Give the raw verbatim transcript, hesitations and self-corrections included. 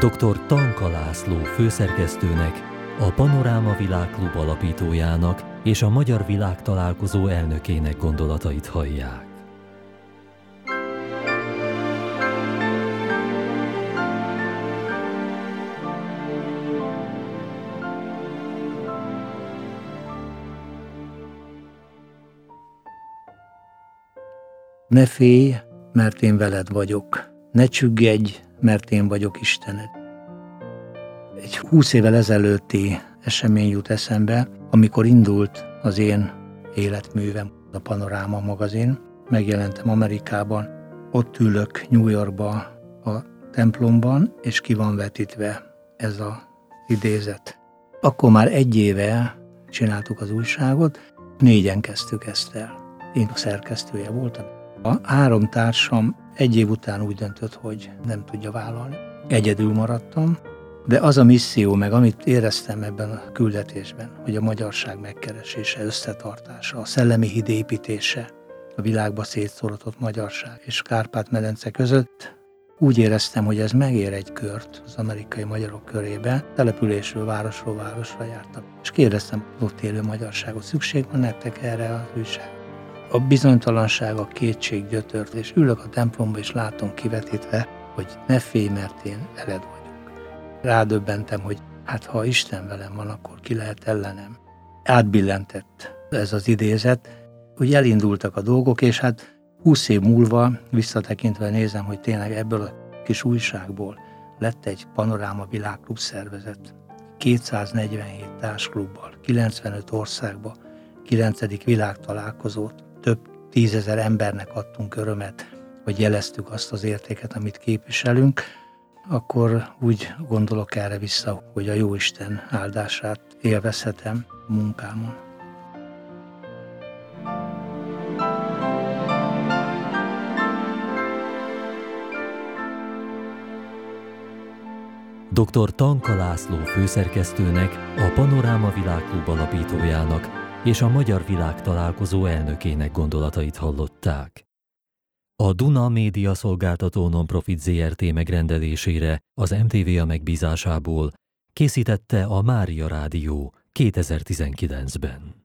doktor Tanka László főszerkesztőnek, a Panoráma Világklub alapítójának és a Magyar Világtalálkozó elnökének gondolatait hallják. Ne félj, mert én veled vagyok. Ne csüggedj, mert én vagyok Istened. Egy húsz évvel ezelőtti esemény jut eszembe, amikor indult az én életművem, a Panoráma magazin. Megjelentem Amerikában, ott ülök New Yorkba a templomban, és ki van vetítve ez az idézet. Akkor már egy éve csináltuk az újságot, négyen kezdtük ezt el. Én a szerkesztője voltam. A három társam egy év után úgy döntött, hogy nem tudja vállalni. Egyedül maradtam, de az a misszió, meg amit éreztem ebben a küldetésben, hogy a magyarság megkeresése, összetartása, a szellemi híd építése, a világba szétszóratott magyarság és Kárpát-medence között, úgy éreztem, hogy ez megér egy kört az amerikai magyarok körébe. Településről, városról városra jártam. És kérdeztem az ott élő magyarságot, szükség van nektek erre az újság? A bizonytalanság, a kétség gyötört, és ülök a templomba, és látom kivetítve, hogy ne félj, mert én veled vagyok. Rádöbbentem, hogy hát ha Isten velem van, akkor ki lehet ellenem. Átbillentett ez az idézet, hogy elindultak a dolgok, és hát húsz év múlva visszatekintve nézem, hogy tényleg ebből a kis újságból lett egy Panoráma Világklub szervezet. kétszáznegyvenhét társklubbal, kilencvenöt országba, kilencedik világtalálkozót, több tízezer embernek adtunk örömet, hogy jeleztük azt az értéket, amit képviselünk, akkor úgy gondolok erre vissza, hogy a Jóisten áldását élvezhetem a munkámon. doktor Tanka László főszerkesztőnek, a Panoráma Világklub alapítójának és a Magyar Világtalálkozó elnökének gondolatait hallották. A Duna Média Szolgáltató Nonprofit zé er té megrendelésére az em té vé á megbízásából készítette a Mária Rádió kétezer-tizenkilencben.